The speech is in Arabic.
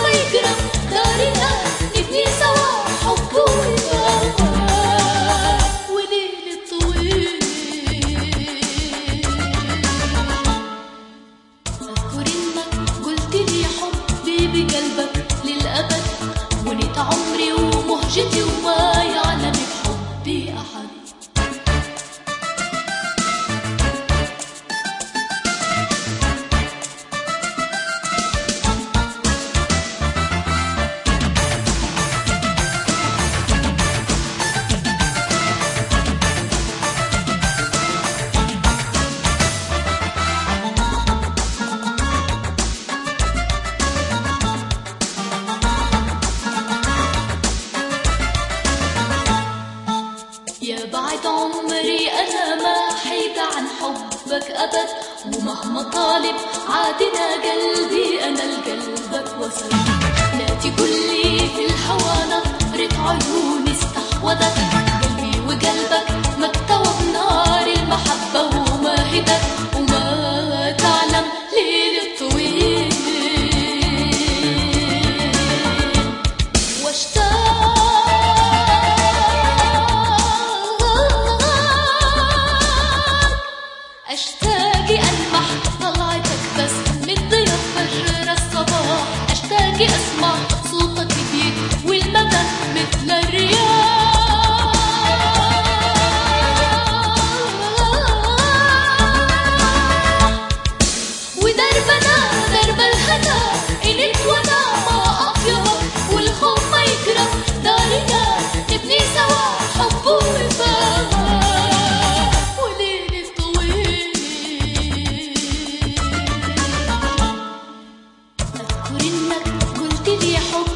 يجرى دارنا نبني سوا حب وفاء وليل طويل. أذكر إنك قلت لي حبي بقلبك للأبد، ونيت عمري ومهجتي وما يعلم بحبي أحد. يا بعد عمري أنا ما حيد عن حبك أبد، ومهما طالب عادنا قلبي أنا لقلبك وصل. لا تقولي في الهوى نظرة عيوني استحوذت، قلبي وقلبك مكتوى بنار المحبة وماهدك، وما تعلم ليل الطويل أشتاقي ألمح طلعتك بس من ضياء فجر الصباح، أشتاقي أسمع صوتك بيد والمدى مثل الرياح، ودربنا درب الهنا إن اتونا ما أطيبك، والخوف ما يكره دارنا نبني سوا حب وفاء وليل طويل. أذكر إنك قلت لي حب